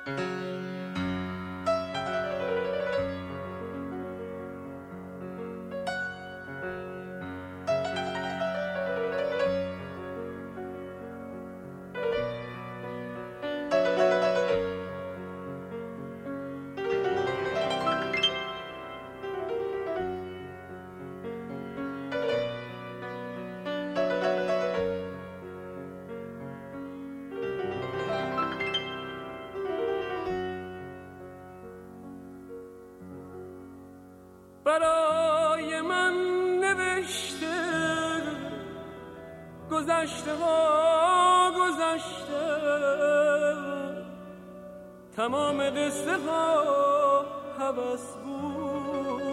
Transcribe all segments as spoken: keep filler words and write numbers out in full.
برای من نوشته گذشته ها گذشته، تمام قصه ها هوس بود.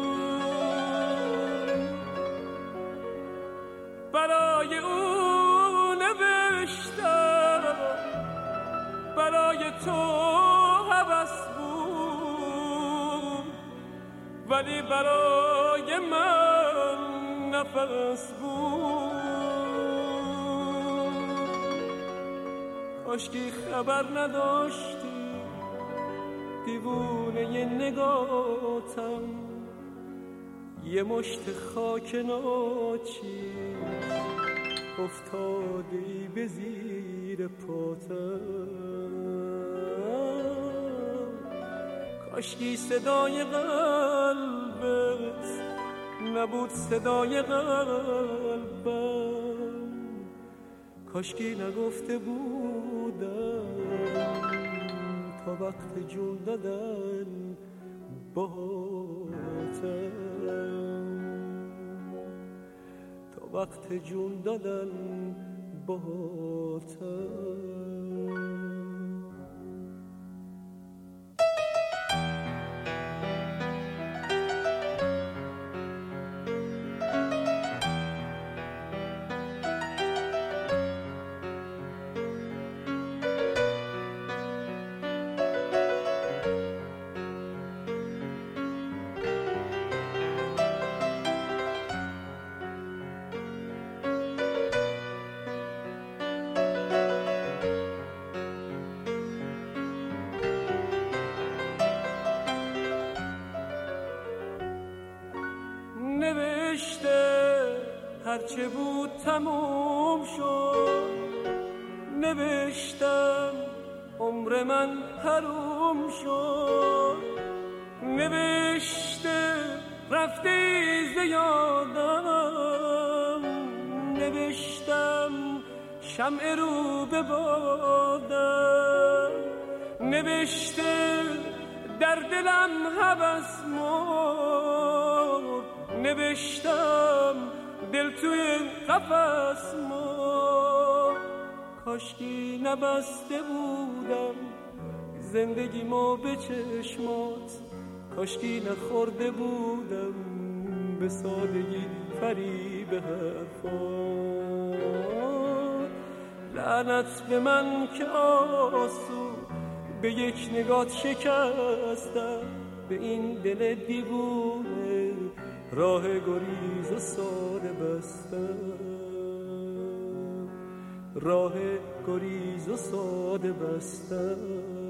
برای او نوشتم، برای تو هوس بود، ولی برای من نفس بود. کاشکی خبر نداشتی دیوونه ی نگاتم، یه مشت خاک ناچیز افتادی به زیر پاتم. کاشکی صدای قلبت نبود صدای قلبم، کاشکی نگفته بودم تا وقت جون دادن باهاتم، تا وقت جون دادن باهاتم. نوشته هرچه بود تموم شد، نوشتم عمر من حروم شد، نوشته رفته ز یادم، نوشتم شمع رو به بادم، نوشته در دلم هوس مرد، نوشتم دل توی قفس مرد. کاشکی نبسته بودم زندگیمو به چشمات، کاشکی نخورده بودم به سادگی فریب حرفات. لعنت به من که آسو به یک نگات شکستم، به این دل دیوونه راه گریز و ساده بستم، راه گریز و ساده بستم.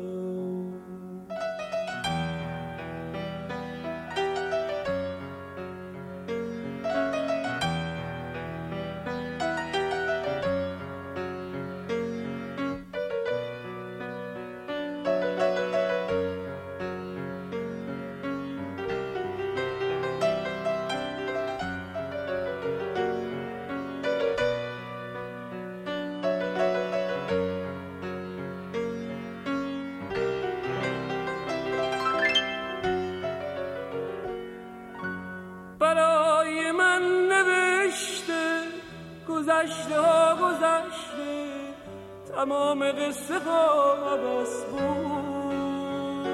برای من نوشته گذشته ها گذشته، تمام قصه ها عبث بود.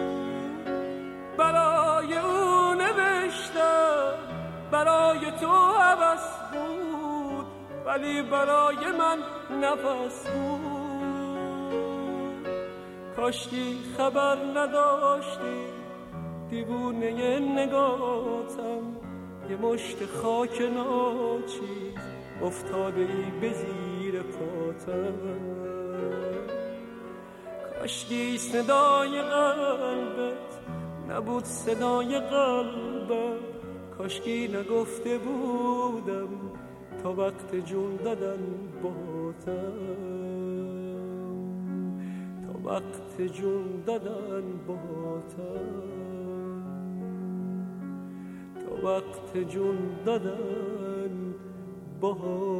برای او نوشتم، برای تو عبث بود، ولی برای من نفس بود. کاشکی خبر نداشتی دیوونه ی نگاتم، یه مشت خاک ناچیز افتاده ای به زیر پاتم. کاشکی صدای قلبت نبود صدای قلبم، کاشکی نگفته بودم تا وقت جون دادن باتم، تا وقت جون دادن باتم، تا وقت جون دادن باتم.